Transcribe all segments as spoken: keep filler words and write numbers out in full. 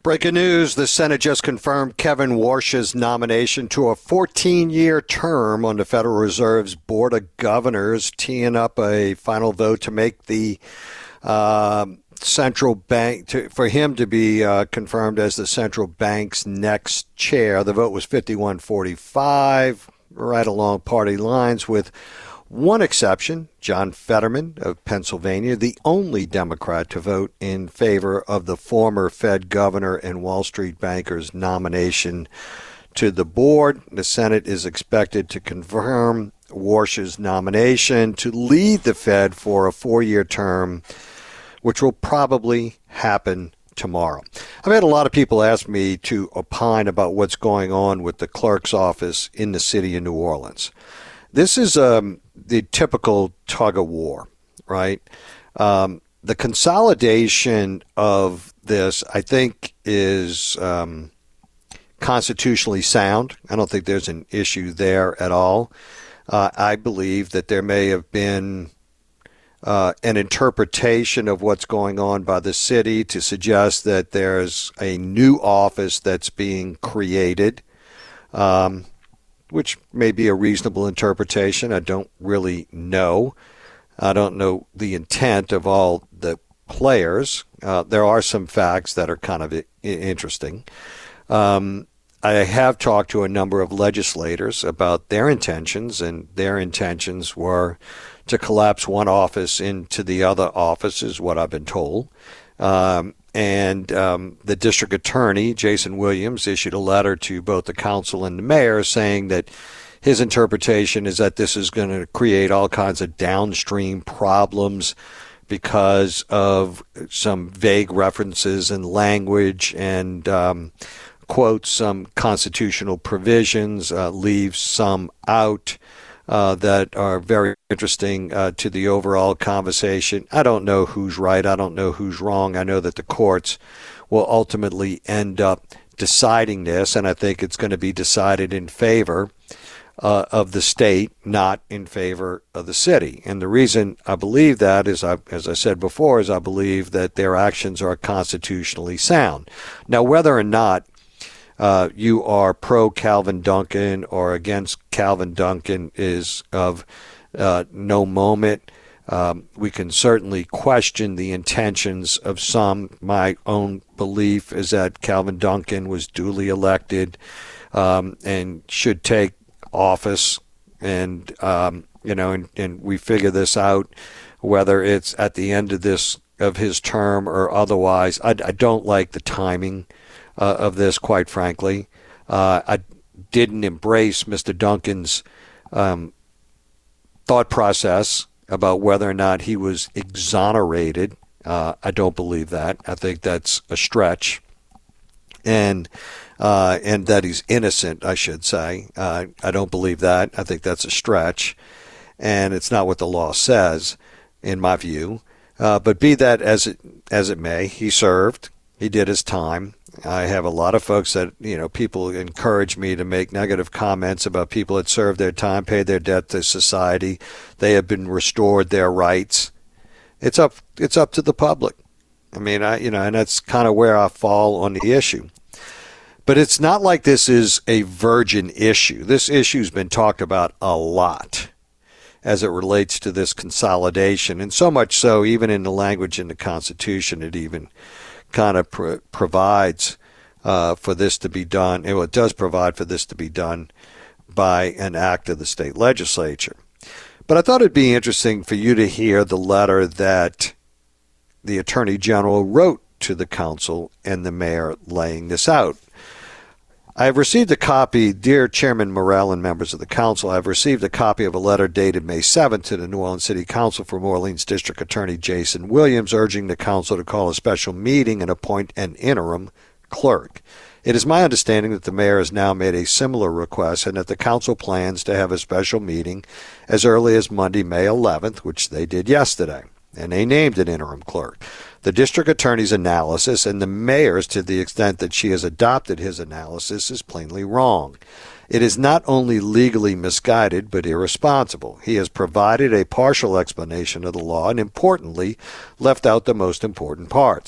Breaking news, the Senate just confirmed Kevin Warsh's nomination to a fourteen-year term on the Federal Reserve's Board of Governors, teeing up a final vote to make the uh, central bank, to, for him to be uh, confirmed as the central bank's next chair. The vote was fifty-one forty-five, right along party lines, with one exception, John Fetterman of Pennsylvania, the only Democrat to vote in favor of the former Fed governor and Wall Street banker's nomination to the board. The Senate is expected to confirm Warsh's nomination to lead the Fed for a four-year term, which will probably happen tomorrow. I've had a lot of people ask me to opine about what's going on with the clerk's office in the city of New Orleans. This is um, the typical tug of war, right? Um, the consolidation of this, I think, is um, constitutionally sound. I don't think there's an issue there at all. Uh, I believe that there may have been uh, an interpretation of what's going on by the city to suggest that there's a new office that's being created. Um which may be a reasonable interpretation. I don't really know. I don't know the intent of all the players. Uh, there are some facts that are kind of I- interesting. Um, I have talked to a number of legislators about their intentions, and their intentions were to collapse one office into the other office, is what I've been told. Um, And um, the district attorney, Jason Williams, issued a letter to both the council and the mayor saying that his interpretation is that this is going to create all kinds of downstream problems because of some vague references in language and um, quotes some constitutional provisions, uh, leaves some out. Uh, that are very interesting uh, to the overall conversation. I don't know who's right. I don't know who's wrong. I know that the courts will ultimately end up deciding this, and I think it's going to be decided in favor uh, of the state, not in favor of the city. And the reason I believe that is, I, as I said before, is I believe that their actions are constitutionally sound. Now, whether or not Uh, you are pro Calvin Duncan or against Calvin Duncan is of uh, no moment. Um, we can certainly question the intentions of some. My own belief is that Calvin Duncan was duly elected um, and should take office. And, um, you know, and, and we figure this out, whether it's at the end of this of his term or otherwise. I, I don't like the timing Uh, of this, quite frankly. Uh, I didn't embrace Mister Duncan's um, thought process about whether or not he was exonerated. Uh, I don't believe that. I think that's a stretch. And uh, and that he's innocent, I should say. Uh, I don't believe that. I think that's a stretch. And it's not what the law says, in my view. Uh, but be that as it, as it may, he served. He did his time. I have a lot of folks that, you know, people encourage me to make negative comments about people that served their time, paid their debt to society. They have been restored their rights. It's up, it's up to the public. I mean, I, you know, and that's kind of where I fall on the issue. But it's not like this is a virgin issue. This issue's been talked about a lot as it relates to this consolidation. And so much so, even in the language in the Constitution, it even kind of pro- provides uh, for this to be done. Well, it does provide for this to be done by an act of the state legislature. But I thought it'd be interesting for you to hear the letter that the Attorney General wrote to the council and the mayor laying this out. I have received a copy, dear Chairman Morell and members of the council, I have received a copy of a letter dated May seventh to the New Orleans City Council from Orleans District Attorney Jason Williams urging the council to call a special meeting and appoint an interim clerk. It is my understanding that the mayor has now made a similar request and that the council plans to have a special meeting as early as Monday, May eleventh, which they did yesterday, and they named an interim clerk. The district attorney's analysis and the mayor's, to the extent that she has adopted his analysis, is plainly wrong. It is not only legally misguided, but irresponsible. He has provided a partial explanation of the law and, importantly, left out the most important parts.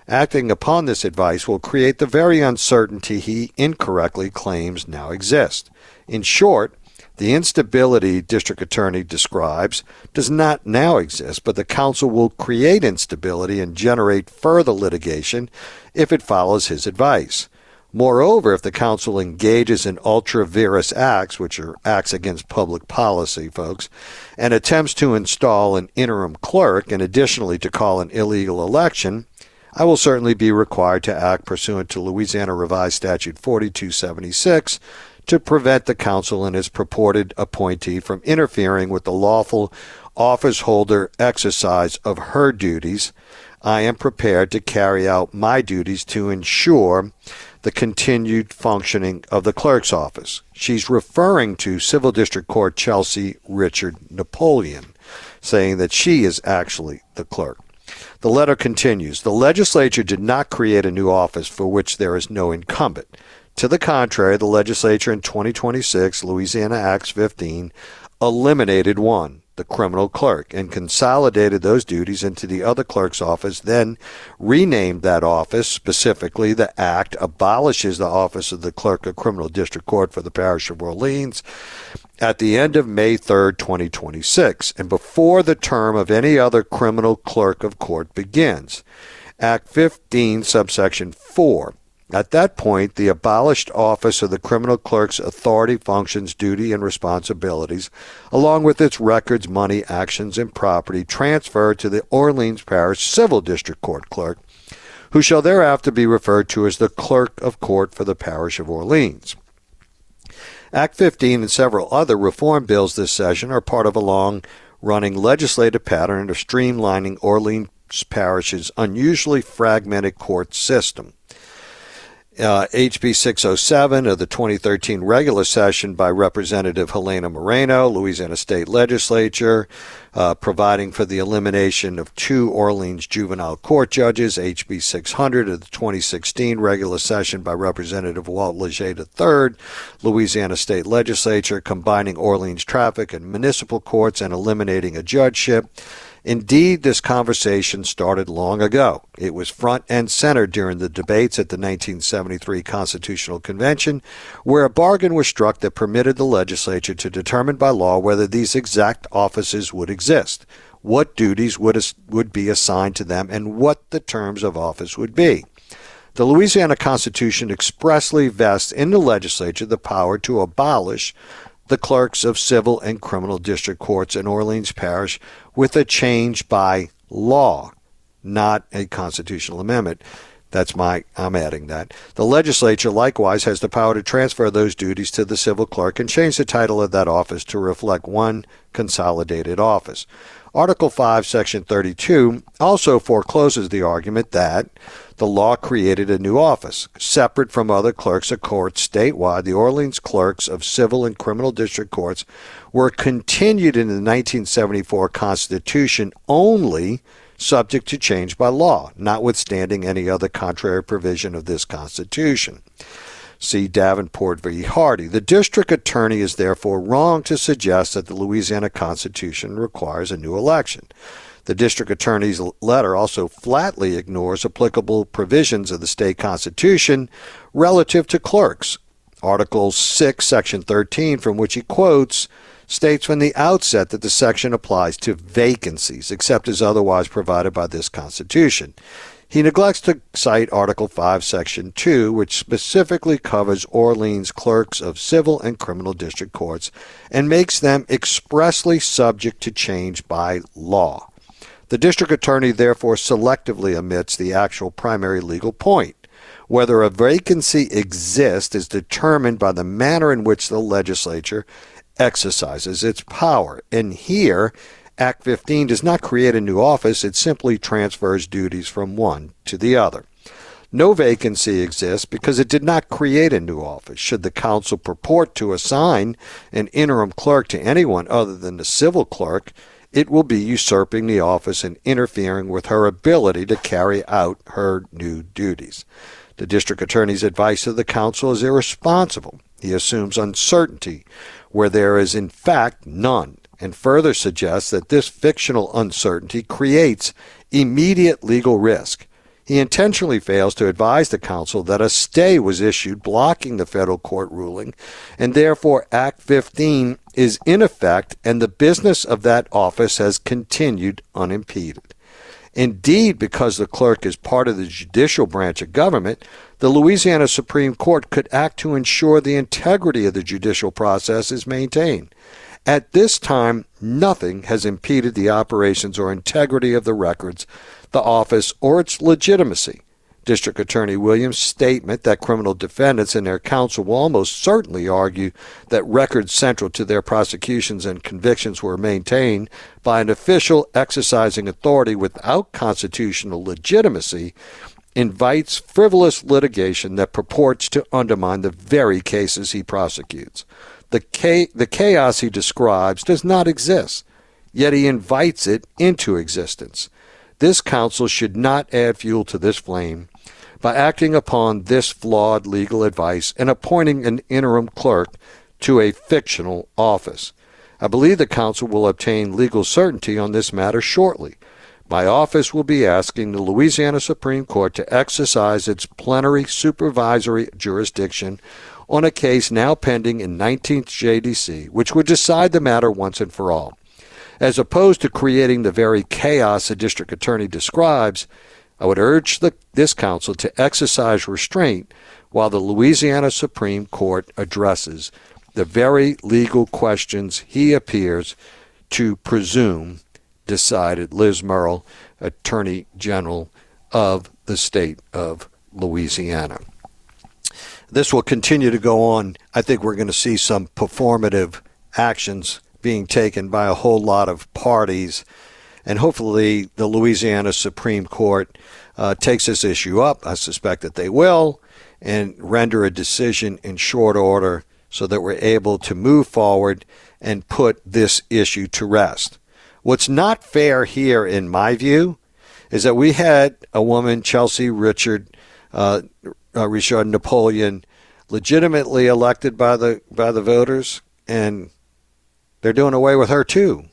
Acting upon this advice will create the very uncertainty he incorrectly claims now exists. In short, the instability District Attorney describes does not now exist, but the council will create instability and generate further litigation if it follows his advice. Moreover, if the council engages in ultra-virus acts, which are acts against public policy, folks, and attempts to install an interim clerk and additionally to call an illegal election, I will certainly be required to act pursuant to Louisiana Revised Statute forty-two seventy-six to prevent the council and its purported appointee from interfering with the lawful office holder exercise of her duties. I am prepared to carry out my duties to ensure the continued functioning of the clerk's office. She's referring to Civil District Court Chelsea Richard Napoleon, saying that she is actually the clerk. The letter continues, the legislature did not create a new office for which there is no incumbent. To the contrary, the legislature in twenty twenty-six, Louisiana Acts fifteen, eliminated one, the criminal clerk, and consolidated those duties into the other clerk's office, then renamed that office. Specifically, the act abolishes the office of the clerk of criminal district court for the parish of Orleans at the end of May third, twenty twenty-six, and before the term of any other criminal clerk of court begins. Act fifteen, subsection four. At that point, the abolished office of the criminal clerk's authority, functions, duty, and responsibilities, along with its records, money, actions, and property, transferred to the Orleans Parish Civil District Court clerk, who shall thereafter be referred to as the clerk of court for the parish of Orleans. Act fifteen and several other reform bills this session are part of a long-running legislative pattern of streamlining Orleans Parish's unusually fragmented court system. Uh, H B six oh seven of the twenty thirteen regular session by Representative Helena Moreno, Louisiana State Legislature, uh, providing for the elimination of two Orleans juvenile court judges. H B six hundred of the twenty sixteen regular session by Representative Walt Leger the third, Louisiana State Legislature, combining Orleans traffic and municipal courts and eliminating a judgeship. Indeed, this conversation started long ago. It was front and center during the debates at the nineteen seventy-three Constitutional Convention, where a bargain was struck that permitted the legislature to determine by law whether these exact offices would exist, what duties would, would be assigned to them, and what the terms of office would be. The Louisiana Constitution expressly vests in the legislature the power to abolish the clerks of civil and criminal district courts in Orleans Parish with a change by law, not a constitutional amendment. That's my, I'm adding that. The legislature likewise has the power to transfer those duties to the civil clerk and change the title of that office to reflect one consolidated office. Article five, Section thirty-two also forecloses the argument that the law created a new office. Separate from other clerks of courts statewide, the Orleans clerks of civil and criminal district courts were continued in the nineteen seventy-four Constitution only subject to change by law, notwithstanding any other contrary provision of this Constitution. See Davenport v. Hardy. The district attorney is therefore wrong to suggest that the Louisiana Constitution requires a new election. The district attorney's letter also flatly ignores applicable provisions of the state constitution relative to clerks. Article six, Section thirteen, from which he quotes, states from the outset that the section applies to vacancies, except as otherwise provided by this Constitution. He neglects to cite Article five, Section two, which specifically covers Orleans clerks of civil and criminal district courts and makes them expressly subject to change by law. The district attorney therefore selectively omits the actual primary legal point. Whether a vacancy exists is determined by the manner in which the legislature exercises its power. And here, Act fifteen does not create a new office, it simply transfers duties from one to the other. No vacancy exists because it did not create a new office. Should the council purport to assign an interim clerk to anyone other than the civil clerk, it will be usurping the office and interfering with her ability to carry out her new duties. The district attorney's advice to the council is irresponsible. He assumes uncertainty where there is in fact none, and further suggests that this fictional uncertainty creates immediate legal risk. He intentionally fails to advise the council that a stay was issued blocking the federal court ruling, and therefore Act fifteen is in effect and the business of that office has continued unimpeded. Indeed, because the clerk is part of the judicial branch of government, the Louisiana Supreme Court could act to ensure the integrity of the judicial process is maintained. At this time, nothing has impeded the operations or integrity of the records, the office, or its legitimacy. District Attorney Williams' statement that criminal defendants and their counsel will almost certainly argue that records central to their prosecutions and convictions were maintained by an official exercising authority without constitutional legitimacy invites frivolous litigation that purports to undermine the very cases he prosecutes. The, cha- the chaos he describes does not exist, yet he invites it into existence. This counsel should not add fuel to this flame by acting upon this flawed legal advice and appointing an interim clerk to a fictional office. I believe the council will obtain legal certainty on this matter shortly. My office will be asking the Louisiana Supreme Court to exercise its plenary supervisory jurisdiction on a case now pending in nineteenth J D C, which would decide the matter once and for all. As opposed to creating the very chaos the district attorney describes, I would urge the, this council to exercise restraint while the Louisiana Supreme Court addresses the very legal questions he appears to presume decided. Liz Murrill, Attorney General of the state of Louisiana. This will continue to go on. I think we're going to see some performative actions being taken by a whole lot of parties, and hopefully the Louisiana Supreme Court uh, takes this issue up. I suspect that they will, and render a decision in short order so that we're able to move forward and put this issue to rest. What's not fair here, in my view, is that we had a woman, Chelsea Richard, uh, uh, Richard Napoleon, legitimately elected by the by the voters, and they're doing away with her too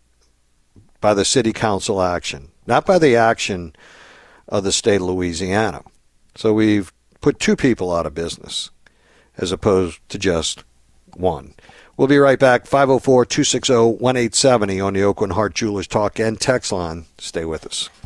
by the city council action, not by the action of the state of Louisiana. So we've put two people out of business as opposed to just one. We'll be right back. five oh four, two six oh, one eight seven oh on the Aucoin Hart Jewelers Talk and Text line. Stay with us.